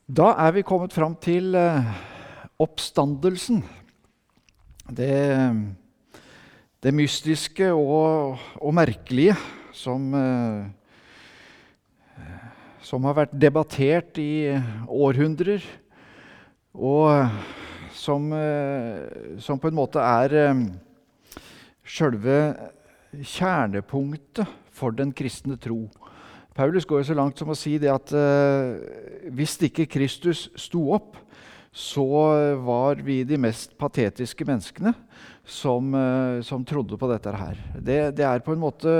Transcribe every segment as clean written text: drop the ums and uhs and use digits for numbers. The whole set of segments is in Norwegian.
Da er vi kommet fram til oppstandelsen. Det mystiske og merkelige som har vært debattert i århundrer, og som på en måte er selve kjernepunktet for den kristne tro. Paulus går jo så langt som å si det at hvis ikke Kristus sto opp, så var vi de mest patetiske menneskene som trodde på dette her. Det er på en måte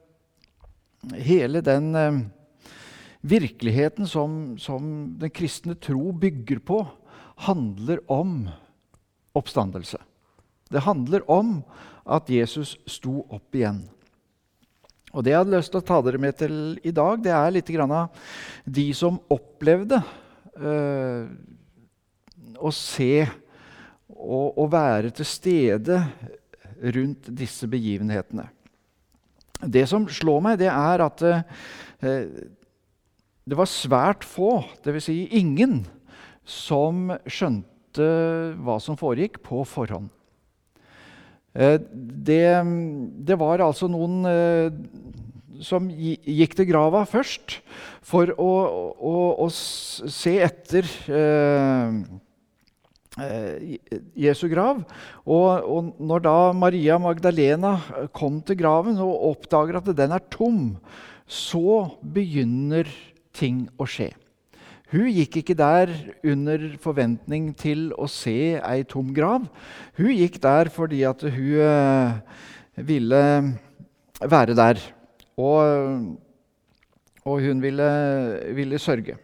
hele den virkeligheten som den kristne tro bygger på, handler om oppstandelse. Det handler om at Jesus sto opp igjen. Og det jeg hadde lyst til å ta dere med til i dag, det er litt grann av de som opplevde å se og være til stede rundt disse begivenhetene. Det som slår meg, det er at det var svært få, det vil si ingen, som skjønte hva som foregikk på forhånd. Det var altså noen som gikk til grava først for å se etter Jesu grav. Og når da Maria Magdalena kom til graven og oppdager at den er tom, så begynner ting å skje. Hun gikk ikke der under forventning til å se ei tom grav. Hun gikk der fordi at hun ville være der, og hun ville sørge.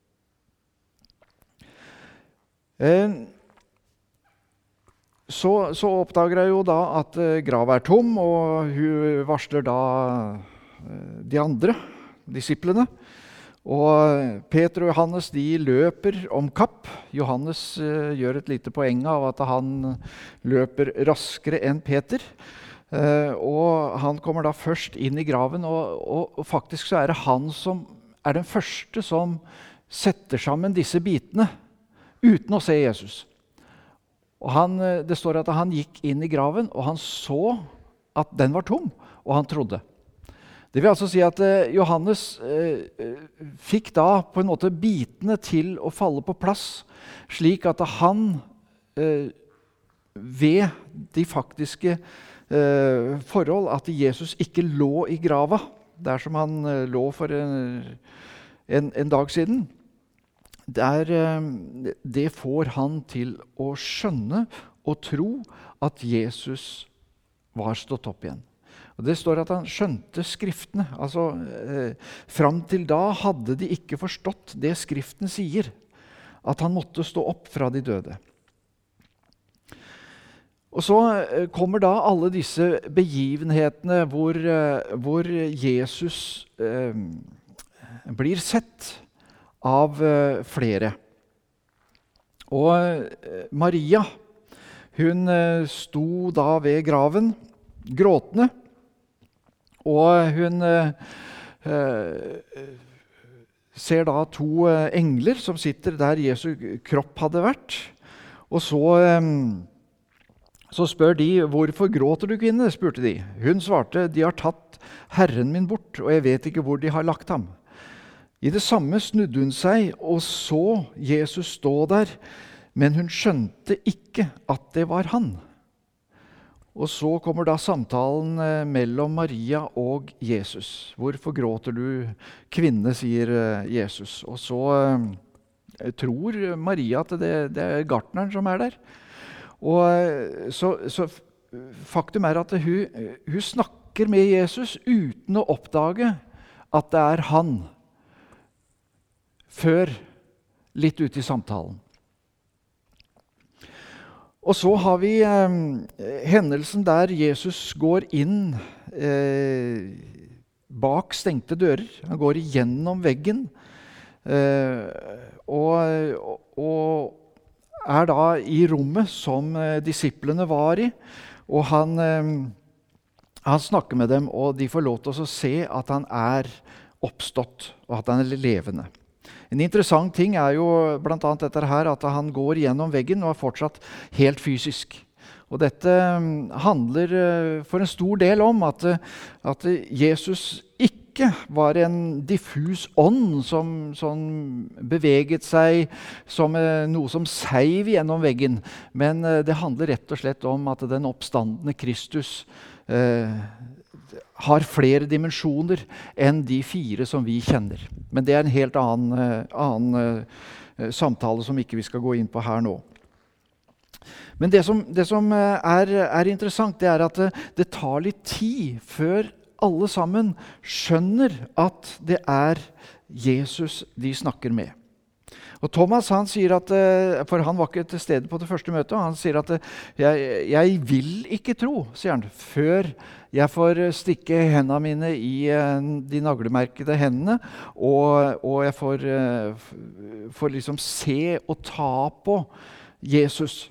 Så oppdager jeg jo da at grava er tom, og hun varsler da de andre disiplene. Og Peter og Johannes de løper om kapp. Johannes gjør et lite poeng av at han løper raskere enn Peter. Og han kommer da først inn i graven, og faktisk så er det han som er den første som setter sammen disse bitene uten å se Jesus. Og det står at han gikk inn i graven, og han så at den var tom, og han trodde. Det vil altså si at Johannes fikk da på en måte bitene til å falle på plass, slik at han ved de faktiske forhold at Jesus ikke lå i grava, der som han lå for en dag siden, det får han til å skjønne og tro at Jesus var stått opp igjen. Og det står at han skjønte skriftene. Altså, fram til da hadde de ikke forstått det skriften sier, at han måtte stå opp fra de døde. Og så kommer da alle disse begivenhetene hvor Jesus blir sett av flere. Og Maria, hun sto da ved graven, gråtende, og hun ser da to engler som sitter der Jesu kropp hadde vært. Og så spør de, hvorfor gråter du, kvinne? Spurte de. Hun svarte, de har tatt Herren min bort, og jeg vet ikke hvor de har lagt ham. I det samme snudde hun seg og så Jesus stå der, men hun skjønte ikke at det var han. Og så kommer da samtalen mellom Maria og Jesus. Hvorfor gråter du, kvinne, sier Jesus. Og så tror Maria at det er gartneren som er der. Og så faktum er at hun snakker med Jesus uten å oppdage at det er han, før litt ute i samtalen. Og så har vi hendelsen der Jesus går inn bak stengte dører. Han går igjennom veggen og er da i rommet som disiplene var i. Og han snakker med dem, og de får lov til å se at han er oppstått, og at han er levende. En interessant ting jo blant annet dette her, at han går gjennom veggen og fortsatt helt fysisk. Og dette handler for en stor del om at Jesus ikke var en diffus ånd som beveget seg som noe som seiv gjennom veggen. Men det handler rett og slett om at den oppstandende Kristus har flere dimensjoner enn de 4 som vi kjenner. Men det en helt annen samtale som ikke vi skal gå inn på her nå. Men det som er interessant, det at det tar litt tid før alle sammen skjønner at det Jesus de snakker med. Og Thomas han sier at, for han var ikke til stede på det første møtet, han sier at jeg vil ikke tro, sier han, før jeg får stikke hendene mine i de naglemerkede hendene, og jeg får liksom se og ta på Jesus,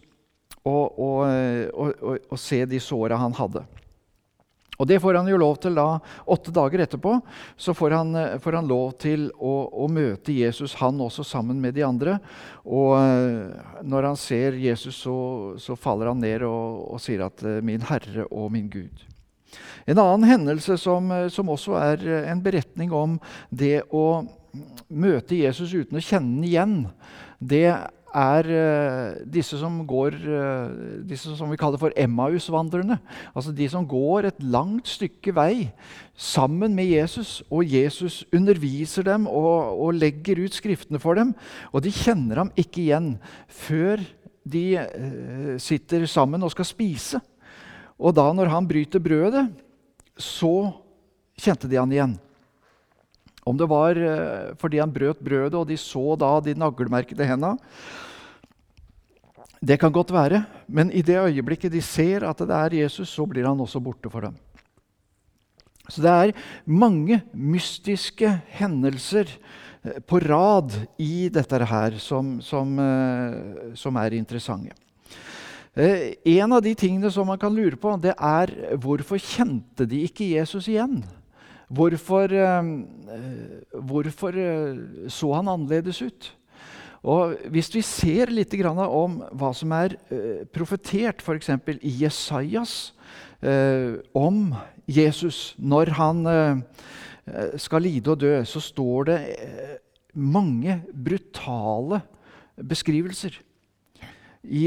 og se de sårene han hadde. Og det får han jo lov til da, 8 dager etterpå, så får han lov til å møte Jesus, han også sammen med de andre. Og når han ser Jesus, så faller han ned og sier at «Min Herre og min Gud». En annen hendelse som også en beretning om det å møte Jesus uten å kjenne den igjen, det disse som vi kaller for Emmaus-vandrerne, altså de som går et langt stykke vei sammen med Jesus, og Jesus underviser dem og legger ut skriftene for dem, og de kjenner ham ikke igjen før de sitter sammen og skal spise. Og da når han bryter brødet, så kjente de han igjen. Om det var fordi han brøt brødet, og de så da de naglemerkede hendene. Det kan godt være, men i det øyeblikket de ser at det Jesus, så blir han også borte for dem. Så det mange mystiske hendelser på rad i dette her som interessante. En av de tingene som man kan lure på, det hvorfor kjente de ikke Jesus igjen? Hvorfor så han annerledes ut? Og hvis vi ser litt om hva som profetert, for eksempel i Jesajas, om Jesus, når han skal lide og dø, så står det mange brutale beskrivelser. I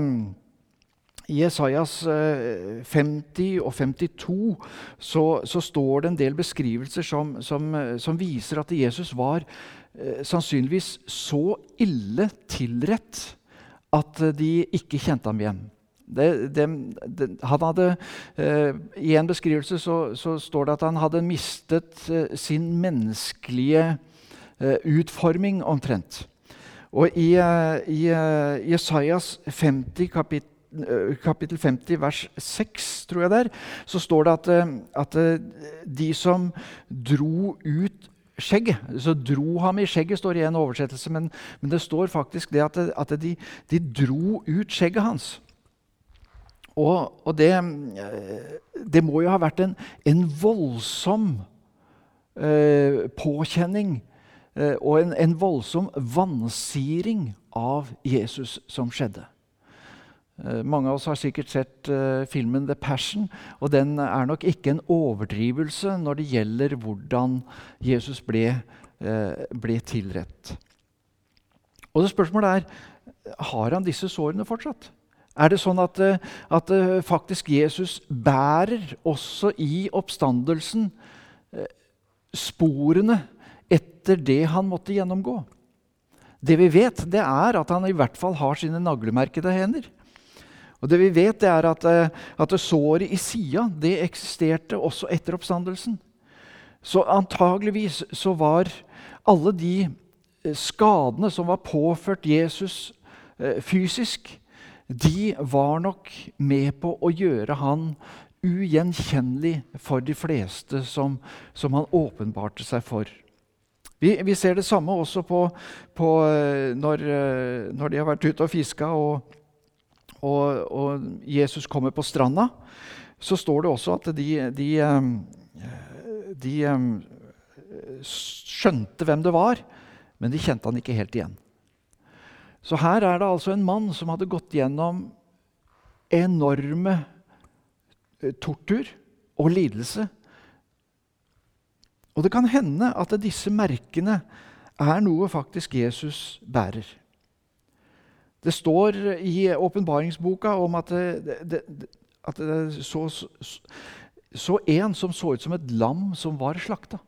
Jesajas 50 og 52 så står det en del beskrivelser som viser at Jesus var sannsynligvis så ille tilrett at de ikke kjente ham igjen. Han hadde, i en beskrivelse så står det at han hadde mistet sin menneskelige utforming omtrent. Og i Jesajas 50 kapittel 50, vers 6, tror jeg så står det at de som dro ut skjegget, så dro ham i skjegget, står i en oversettelse, men det står faktisk det at de dro ut skjegget hans. Og det må jo ha vært en voldsom påkjenning og en voldsom vansiring av Jesus som skjedde. Mange av oss har sikkert sett filmen The Passion, og den nok ikke en overdrivelse når det gjelder hvordan Jesus ble tilrett. Og det spørsmålet har han disse sårene fortsatt? Det sånn at faktisk Jesus bærer også i oppstandelsen sporene etter det han måtte gjennomgå? Det vi vet, det at han i hvert fall har sine naglemerkede hender. Og det vi vet det at såret i siden, det eksisterte også etter oppstandelsen. Så antageligvis så var alle de skadene som var påført Jesus fysisk, de var nok med på å gjøre han ugjenkjennelig for de fleste som han åpenbarte seg for. Vi ser det samme også på når de har vært ute og fisket, og Jesus kommer på stranda, så står det også at de skjønte hvem det var, men de kjente han ikke helt igjen. Så her er det altså en mann som hadde gått gjennom enorme tortur og lidelse. Og det kan hende at disse merkene er noe faktisk Jesus bærer. Det står i åpenbaringsboka om at det så en som så ut som et lam som var slakta.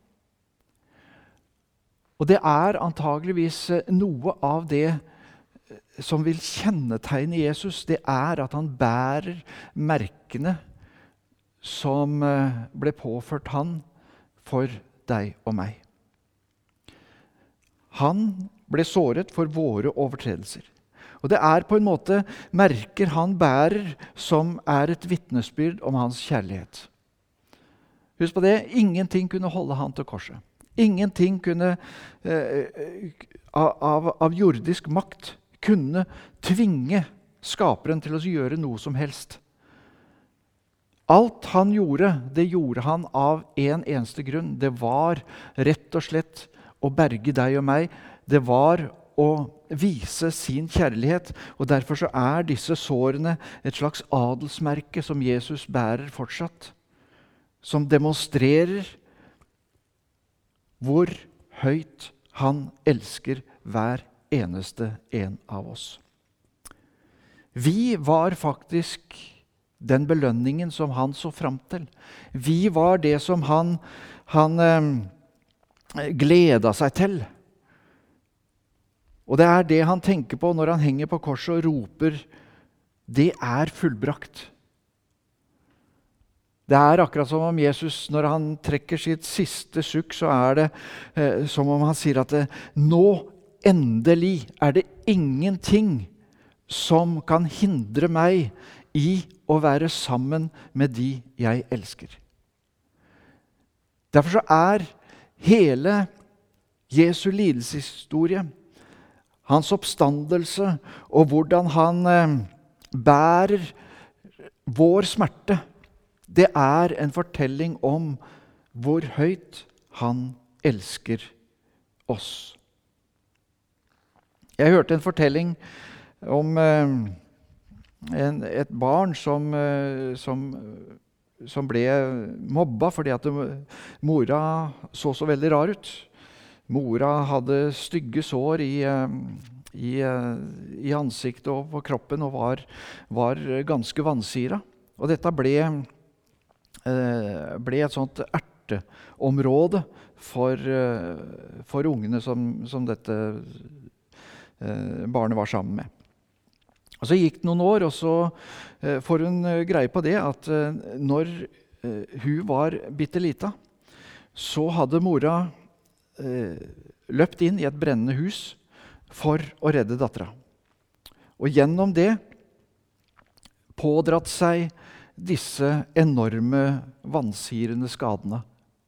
Og det er antageligvis noe av det som vil kjennetegne Jesus. Det er at han bærer merkene som ble påført han for deg og meg. Han ble såret for våre overtredelser. Og det er på en måte merker han bærer som er et vitnesbyrd om hans kjærlighet. Husk på det, ingenting kunne holde han til korset. Ingenting kunne av jordisk makt kunne tvinge skaperen til å gjøre noe som helst. Alt han gjorde, det gjorde han av en eneste grunn. Det var rett og slett å berge deg og meg. Det var å vise sin kjærlighet, og derfor så er disse sårene et slags adelsmerke som Jesus bærer fortsatt, som demonstrerer hvor høyt han elsker hver eneste en av oss. Vi var faktisk den belønningen som han så fram til. Vi var det som han gleda seg til. Og det er det han tenker på når han henger på korset og roper, det er fullbrakt. Det er akkurat som om Jesus, når han trekker sitt siste sukk, så er det som om han sier at nå endelig er det ingenting som kan hindre meg i å være sammen med de jeg elsker. Derfor så er hele Jesu lidelseshistorie, hans oppstandelse og hvordan han bærer vår smerte, det er en fortelling om hvor høyt han elsker oss. Jeg hørte en fortelling om et barn som ble mobba fordi at mora så veldig rar ut. Mora hadde stygge sår i ansiktet og på kroppen og var ganske vansiret. Og dette ble et sånt erteområde for ungene som dette barnet var sammen med. Og så gikk det noen år, og så får hun greie på det at når hun var bittelita, så hadde mora løpt inn i et brennende hus for å redde dattera. Og gjennom det pådratt seg disse enorme vansirende skadene.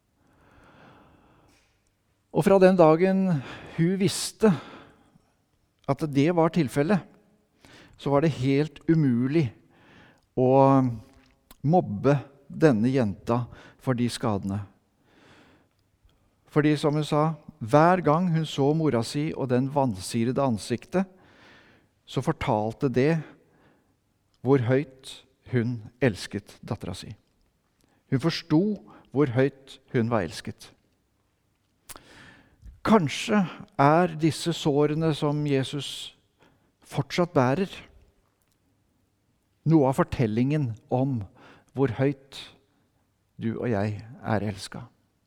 Og fra den dagen hun visste at det var tilfellet, så var det helt umulig å mobbe denne jenta for de skadene. Fordi, som hun sa, hver gang hun så mora si og den vansirede ansiktet, så fortalte det hvor høyt hun elsket dattera si. Hun forsto hvor høyt hun var elsket. Kanskje er disse sårene som Jesus fortsatt bærer, noe av fortellingen om hvor høyt du og jeg er elsket.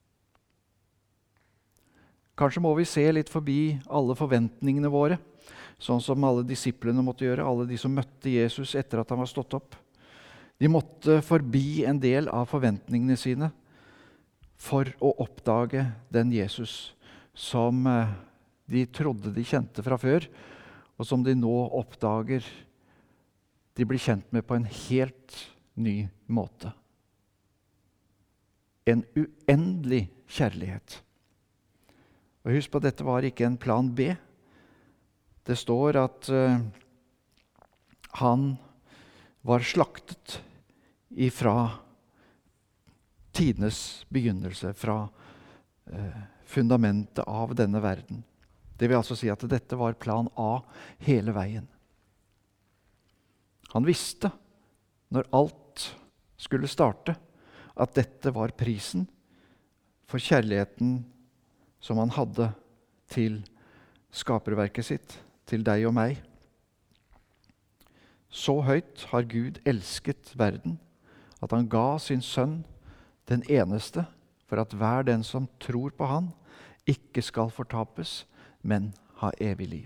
Kanskje må vi se litt forbi alle forventningene våre, sånn som alle disiplene måtte gjøre, alle de som møtte Jesus etter at han var stått opp. De måtte forbi en del av forventningene sine for å oppdage den Jesus som de trodde de kjente fra før, og som de nå oppdager de blir kjent med på en helt ny måte. En uendelig kjærlighet. Og husk på at dette var ikke en plan B. Det står at han var slaktet ifra tidenes begynnelse, fra fundamentet av denne verden. Det vil altså si at dette var plan A hele veien. Han visste, når alt skulle starte, at dette var prisen for kjærligheten som han hadde til skaperverket sitt, til deg og meg. Så høyt har Gud elsket verden, at han ga sin sønn, den eneste, for at hver den som tror på han, ikke skal fortapes, men ha evig liv.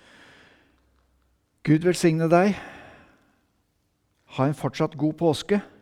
Gud velsigne deg. Ha en fortsatt god påske.